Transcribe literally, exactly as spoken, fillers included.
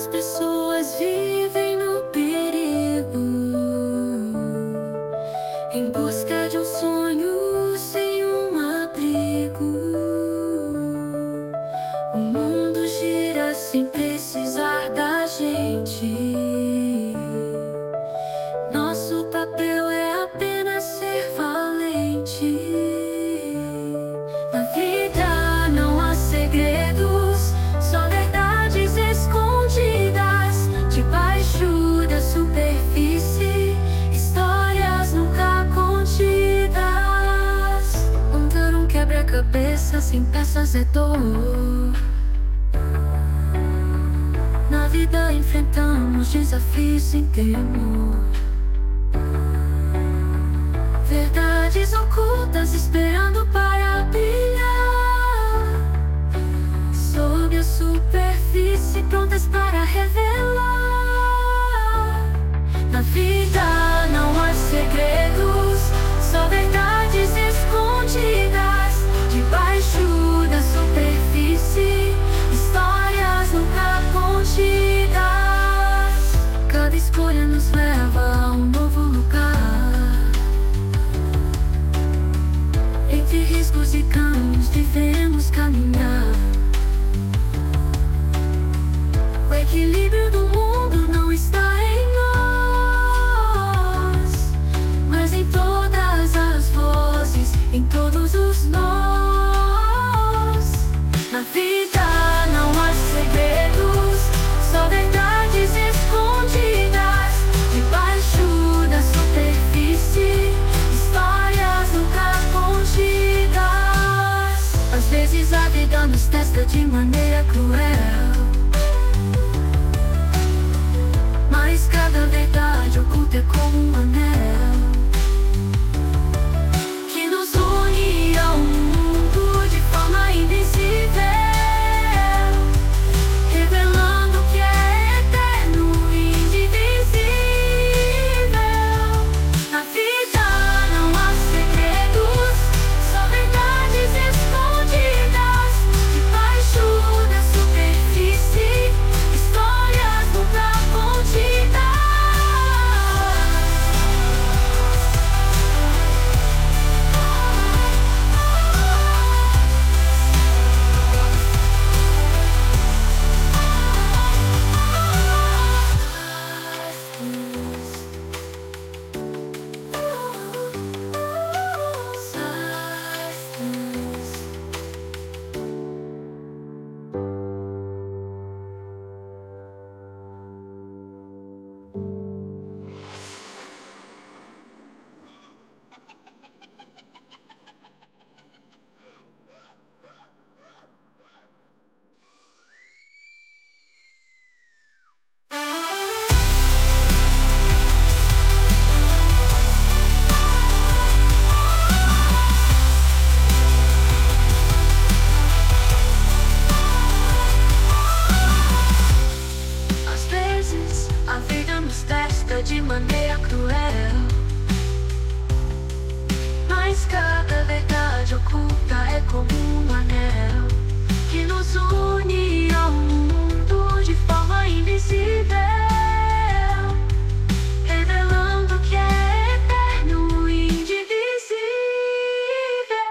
Muitas pessoas vivem no perigo, em busca de um sonho sem um abrigo. O mundo gira sem precisar da gente. Nosso papel é apenas ser valente. Na vida não há segredos, só verdades escondidas debaixo da superfície, histórias nunca contidas. Montar um quebra-cabeça sem peças é dor. Na vida enfrentamos desafios sem temor. Verdades ocultas esperando para brilhar sob a superfície, prontas para revelar. Na vida não há segredos, só verdades escondidas debaixo da superfície, histórias nunca contidas. Cada escolha nos leva a um novo lugar. Entre riscos e caminhos devemos caminhar. O equilíbrio do mundo não está em nós, mas em todas as vozes, em todos os nós. Na vida não há segredos, só verdades escondidas debaixo da superfície, histórias nunca contidas. Às vezes a vida nos testa de maneira cruel, mas cada verdade oculta é como um anel que nos une ao mundo de forma invisível, revelando o que é eterno e indivisível. Na vida não há segredos, só verdades escondidas debaixo da superfície, histórias nunca contidas. Às vezes a vida nos testa de maneira cruel, mas cada verdade oculta é como um anel que nos une ao mundo de forma invisível.